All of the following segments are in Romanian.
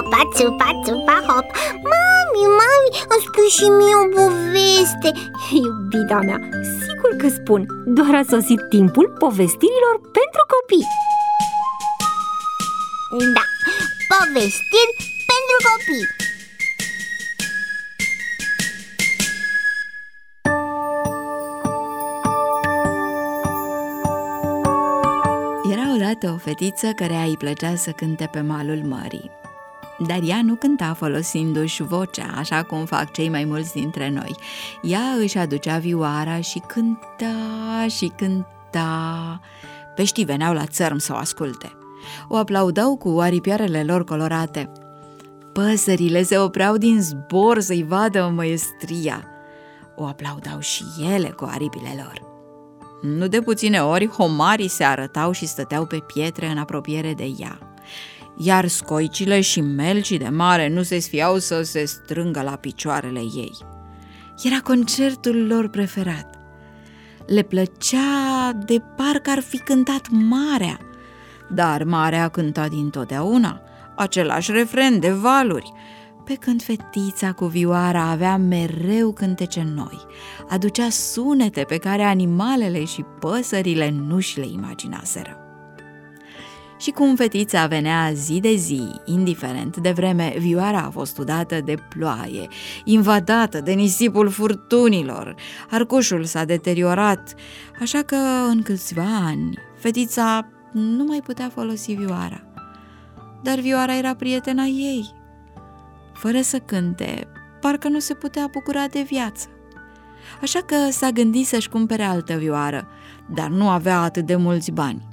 țupa, țupa, țupa, hop. Mami, îmi spui și mie o poveste. Iubita mea, sigur că spun. Doar a sosit timpul povestirilor pentru copii. Da, povestiri pentru copii. Era odată o fetiță care îi plăcea să cânte pe malul mării. Dar ea nu cânta folosindu-și vocea, așa cum fac cei mai mulți dintre noi. Ea își aducea vioara și cânta și cânta. Peștii veneau la țărm să o asculte. O aplaudau cu aripioarele lor colorate. Păsările se opreau din zbor să-i vadă măiestria. O aplaudau și ele cu aripile lor. Nu de puține ori, homarii se arătau și stăteau pe pietre în apropiere de ea. Iar scoicile și melcii de mare nu se sfiau să se strângă la picioarele ei. Era concertul lor preferat. Le plăcea de parcă ar fi cântat marea, dar marea cânta dintotdeauna același refren de valuri, pe când fetița cu vioara avea mereu cântece noi, aducea sunete pe care animalele și păsările nu și le imaginaseră. Și cum fetița venea zi de zi, indiferent de vreme, vioara a fost udată de ploaie, invadată de nisipul furtunilor, arcușul s-a deteriorat, așa că în câțiva ani fetița nu mai putea folosi vioara. Dar vioara era prietena ei. Fără să cânte, parcă nu se putea bucura de viață. Așa că s-a gândit să-și cumpere altă vioară, dar nu avea atât de mulți bani.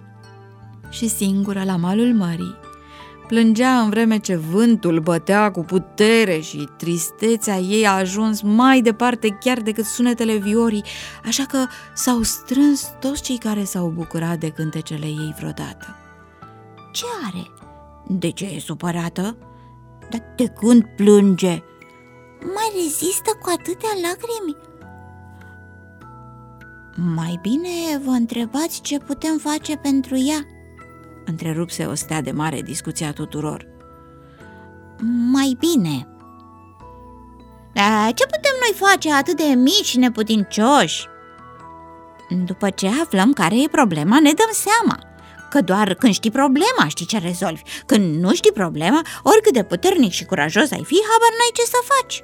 Și singură la malul mării plângea în vreme ce vântul bătea cu putere și tristețea ei a ajuns mai departe chiar decât sunetele viorii, așa că s-au strâns toți cei care s-au bucurat de cântecele ei vreodată. Ce are? De ce e supărată? Dar de când plânge? Mai rezistă cu atâtea lacrimi? Mai bine vă întrebați ce putem face pentru ea. Întrerupse o stea de mare discuția tuturor. Mai bine. Dar ce putem noi face atât de mici și neputincioși? După ce aflăm care e problema, ne dăm seama că doar când știi problema, știi ce rezolvi. Când nu știi problema, oricât de puternic și curajos ai fi, habar n-ai ce să faci.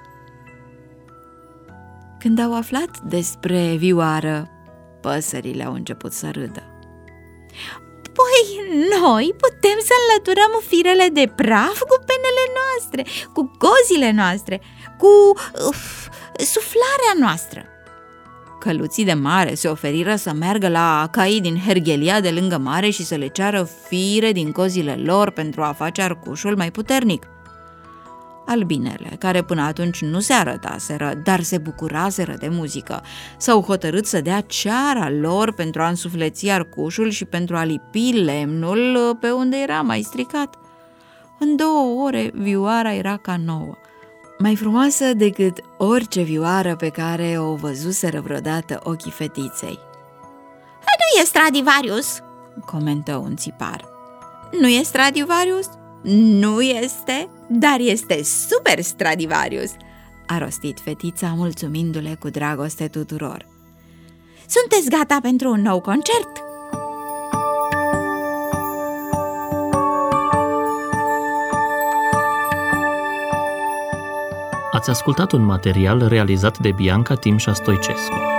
Când au aflat despre vioară, păsările au început să râdă. Păi, noi putem să înlăturăm firele de praf cu penele noastre, cu cozile noastre, cu suflarea noastră. Căluții de mare se oferiră să meargă la caii din Hergelia de lângă mare și să le ceară fire din cozile lor pentru a face arcușul mai puternic. Albinele, care până atunci nu se arătaseră, dar se bucuraseră de muzică, s-au hotărât să dea ceara lor pentru a însufleți arcușul și pentru a lipi lemnul pe unde era mai stricat. În 2 ore, vioara era ca nouă, mai frumoasă decât orice vioară pe care o văzuseră vreodată ochii fetiței. Nu e Stradivarius, comentă un țipar. Nu e Stradivarius? Nu este, dar este super Stradivarius, a rostit fetița, mulțumindu-le cu dragoste tuturor. Sunteți gata pentru un nou concert? Ați ascultat un material realizat de Bianca Timșa Stoicescu.